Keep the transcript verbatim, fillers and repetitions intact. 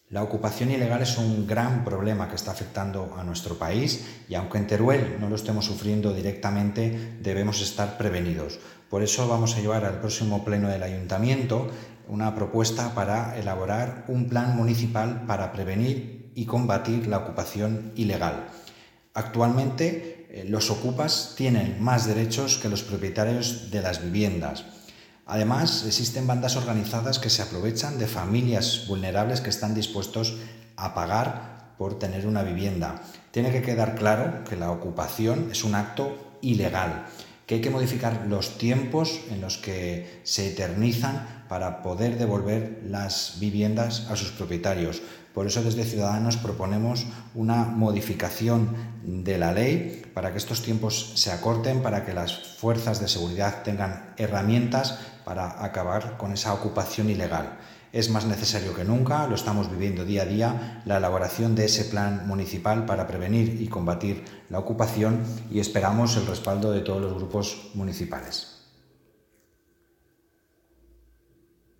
La ocupación ilegal es un gran problema que está afectando a nuestro país y aunque en Teruel no lo estemos sufriendo directamente, debemos estar prevenidos. Por eso vamos a llevar al próximo pleno del Ayuntamiento una propuesta para elaborar un plan municipal para prevenir y combatir la ocupación ilegal. Actualmente, eh, los ocupas tienen más derechos que los propietarios de las viviendas. Además, existen bandas organizadas que se aprovechan de familias vulnerables que están dispuestos a pagar por tener una vivienda. Tiene que quedar claro que la ocupación es un acto ilegal, que hay que modificar los tiempos en los que se eternizan para poder devolver las viviendas a sus propietarios. Por eso desde Ciudadanos proponemos una modificación de la ley para que estos tiempos se acorten, para que las fuerzas de seguridad tengan herramientas para acabar con esa ocupación ilegal. Es más necesario que nunca, lo estamos viviendo día a día, la elaboración de ese plan municipal para prevenir y combatir la ocupación y esperamos el respaldo de todos los grupos municipales.